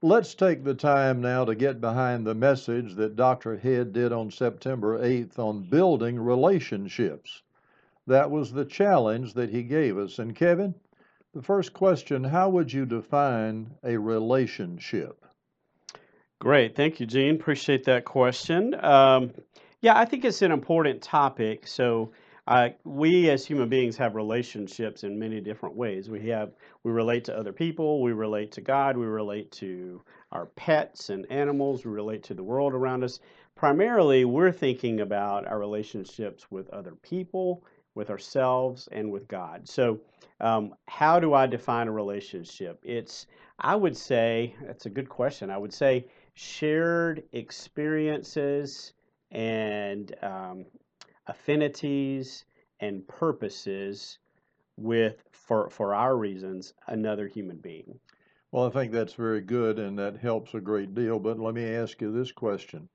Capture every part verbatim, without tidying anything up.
let's take the time now to get behind the message that Doctor Head did on September eighth on building relationships. That was the challenge that he gave us. And Kevin, the first question, how would you define a relationship? Great. Thank you, Gene. Appreciate that question. Um, yeah, I think it's an important topic. So, uh, we as human beings have relationships in many different ways. We have we relate to other people, we relate to God, we relate to our pets and animals, we relate to the world around us. Primarily, we're thinking about our relationships with other people, with ourselves, and with God. So, um, how do I define a relationship? It's I would say that's a good question. I would say shared experiences and um, affinities and purposes with for for our reasons another human being. Well, I think that's very good and that helps a great deal. But let me ask you this question.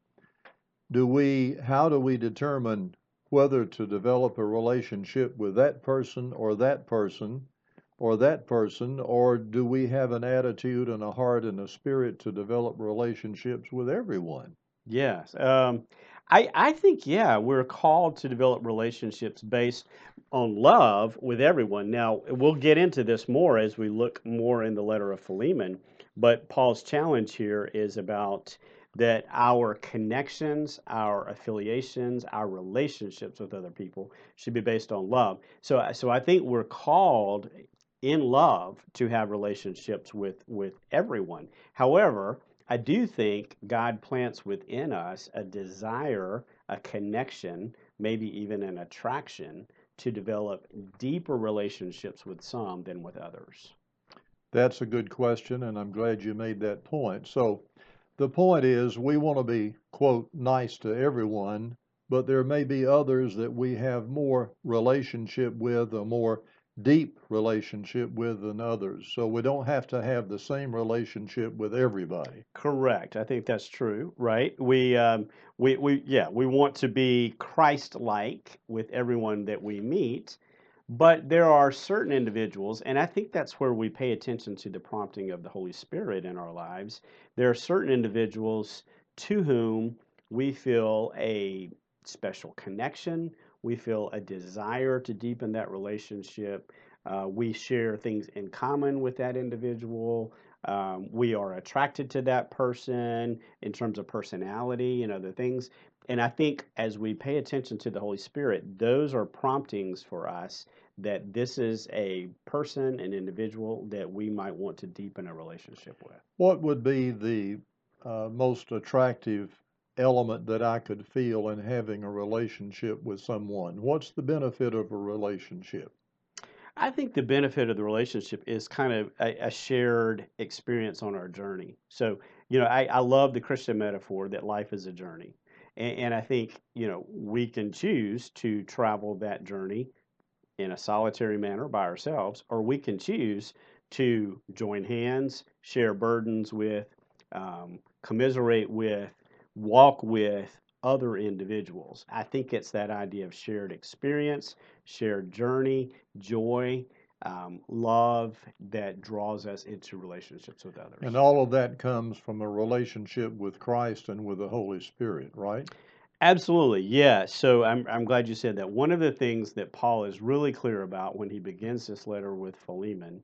Do we, how do we determine whether to develop a relationship with that person or that person or that person, or do we have an attitude and a heart and a spirit to develop relationships with everyone? Yes. Um, I, I think, yeah, we're called to develop relationships based on love with everyone. Now, we'll get into this more as we look more in the letter of Philemon, but Paul's challenge here is about that our connections, our affiliations, our relationships with other people should be based on love. So, so I think we're called in love to have relationships with with everyone. However, I do think God plants within us a desire, a connection, maybe even an attraction to develop deeper relationships with some than with others. That's a good question, and I'm glad you made that point. So, the point is, we want to be, quote, nice to everyone, but there may be others that we have more relationship with, a more deep relationship with than others. So, we don't have to have the same relationship with everybody. Correct. I think that's true, right? We, um, we, we, yeah, we want to be Christ-like with everyone that we meet, but there are certain individuals, and I think that's where we pay attention to the prompting of the Holy Spirit in our lives. There are certain individuals to whom we feel a special connection, we feel a desire to deepen that relationship. Uh, we share things in common with that individual. Um, we are attracted to that person in terms of personality and other things. And I think as we pay attention to the Holy Spirit, those are promptings for us that this is a person, an individual that we might want to deepen a relationship with. What would be the uh, most attractive element that I could feel in having a relationship with someone? What's the benefit of a relationship? I think the benefit of the relationship is kind of a, a shared experience on our journey. So, you know, I, I love the Christian metaphor that life is a journey. And, and I think, you know, we can choose to travel that journey in a solitary manner by ourselves, or we can choose to join hands, share burdens with, um, commiserate with, walk with other individuals. I think it's that idea of shared experience, shared journey, joy, um, love that draws us into relationships with And others. all of that comes from a relationship with Christ and with the Holy Spirit, right? Absolutely, yeah. So I'm I'm glad you said that. One of the things that Paul is really clear about when he begins this letter with Philemon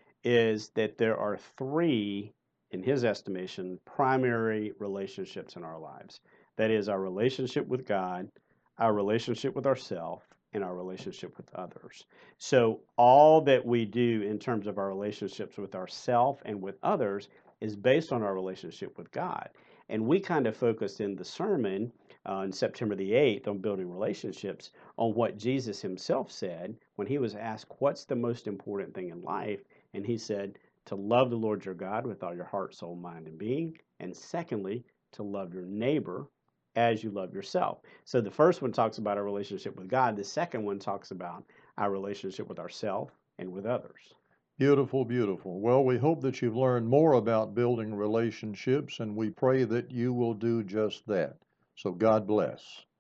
is that there are three, in his estimation, primary relationships in our lives. That is our relationship with God, our relationship with ourselves, and our relationship with others. So all that we do in terms of our relationships with ourselves and with others is based on our relationship with God. And we kind of focused in the sermon uh, on September the eighth on building relationships on what Jesus himself said when he was asked, what's the most important thing in life? And he said, to love the Lord your God with all your heart, soul, mind, and being. And secondly, to love your neighbor as you love yourself. So the first one talks about our relationship with God. The second one talks about our relationship with ourselves and with others. Beautiful, beautiful. Well, we hope that you've learned more about building relationships, and we pray that you will do just that. So God bless.